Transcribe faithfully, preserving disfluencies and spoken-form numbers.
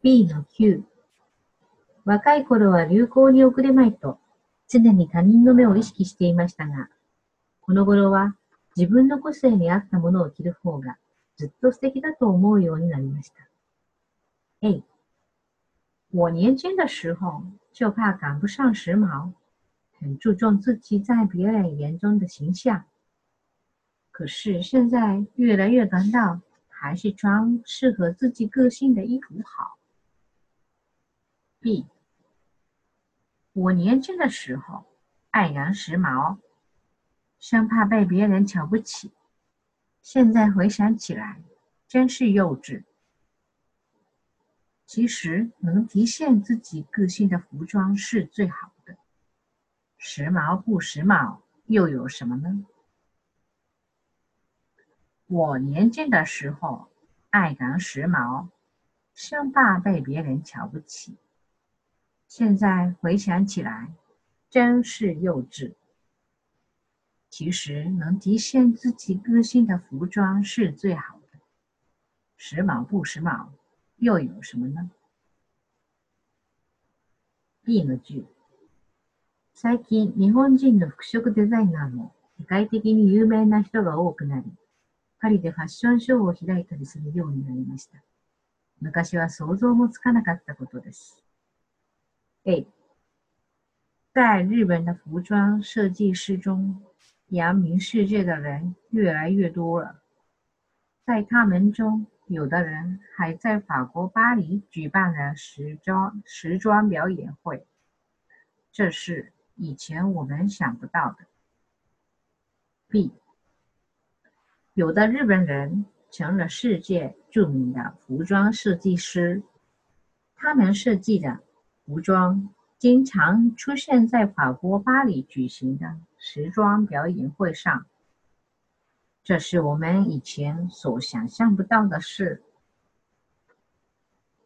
B のきゅう。若い頃は流行に遅れまいと常に他人の目を意識していましたが、この頃は自分の個性に合ったものを着る方がずっと素敵だと思うようになりました。A、我年轻的时候就怕赶不上时髦，很注重自己在别人眼中的形象。可是现在越来越感到还是穿适合自己个性的衣服好。B、我年轻的时候爱赶时髦，生怕被别人瞧不起。现在回想起来，真是幼稚。其实能体现自己个性的服装是最好的。时髦不时髦又有什么呢？我年轻的时候爱赶时髦，生怕被别人瞧不起。现在回想起来，真是幼稚。其实能体现自己个性的服装是最好的。时髦不时髦又有什么呢？ B のじゅう。最近日本人の服飾デザイナーも世界的に有名な人が多くなり、パリでファッションショーを開いたりするようになりました。昔は想像もつかなかったことです。A、在日本的服装设计师中，扬名世界的人越来越多了。在他们中，有的人还在法国巴黎举办了时装时装表演会，这是以前我们想不到的。B、有的日本人成了世界著名的服装设计师，他们设计的服装经常出现在法国巴黎举行的时装表演会上，这是我们以前所想象不到的事。